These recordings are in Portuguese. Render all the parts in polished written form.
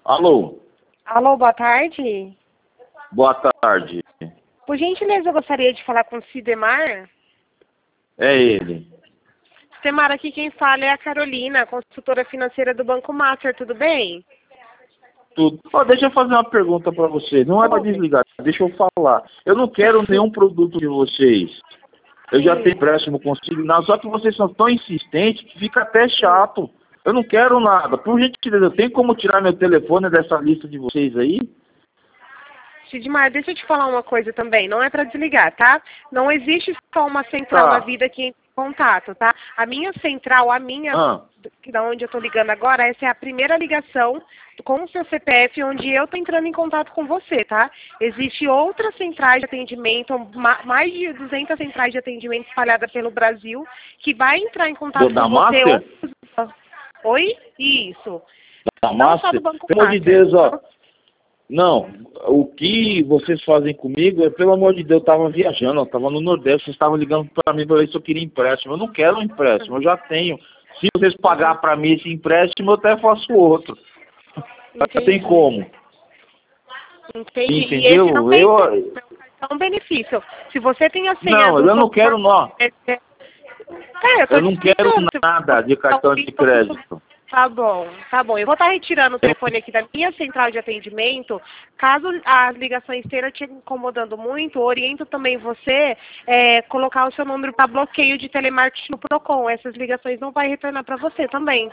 Alô, Alô, boa tarde. boa tarde. Por gentileza, eu gostaria de falar com o Sidemar. É ele. Sidemar, aqui quem fala é a Carolina, consultora financeira do Banco Master, tudo bem? Tudo. Ó, deixa eu fazer uma pergunta para você. Não é para desligar, deixa eu falar. Eu não quero nenhum produto de vocês. Eu já tenho empréstimo consignado, só que vocês são tão insistentes que fica até chato. Eu não quero nada. Por gentileza, tem como tirar meu telefone dessa lista de vocês aí? Sidmar, deixa eu te falar uma coisa também, não é para desligar, tá? Não existe só uma central na Tá. vida que entra em contato, tá? A minha central, da onde eu tô ligando agora, essa é a primeira ligação com o seu CPF, onde eu tô entrando em contato com você, tá? Existem outras centrais de atendimento, mais de 200 centrais de atendimento espalhadas pelo Brasil, que vai entrar em contato Da com você. Master? Oi? Isso. Da Não só Master? do Banco Pelo amor de Master. Deus, ó. Não, o que vocês fazem comigo é, pelo amor de Deus, eu estava viajando, eu estava no Nordeste, vocês estavam ligando para mim para ver se eu queria empréstimo. Eu não quero um empréstimo, eu já tenho. Se vocês pagar para mim esse empréstimo, eu até faço outro. Não tem como. Entendi. Entendeu? E esse não tem cartão benefício. Se você tem a senha Não, do eu não quero não. eu tô Eu te não quero explicando. nada de cartão de crédito. Tá bom, tá bom. Eu vou estar retirando o telefone aqui da minha central de atendimento. Caso as ligações estejam te incomodando muito, oriento também você colocar o seu número para bloqueio de telemarketing no Procon. Essas ligações não vai retornar para você também.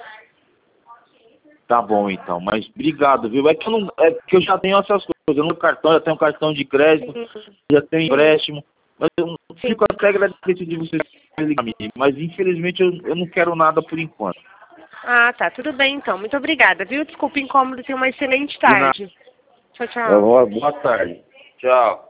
Tá bom então, mas obrigado, viu? É que eu já tenho essas coisas, eu não tenho cartão, já tenho cartão de crédito, já tenho empréstimo, mas eu fico até agradecido de vocês ligarem, mas infelizmente eu não quero nada por enquanto. Ah, tá. Tudo bem, então. Muito obrigada, viu? Desculpa o incômodo. Tenha uma excelente tarde. Tchau, tchau. Boa tarde. Tchau.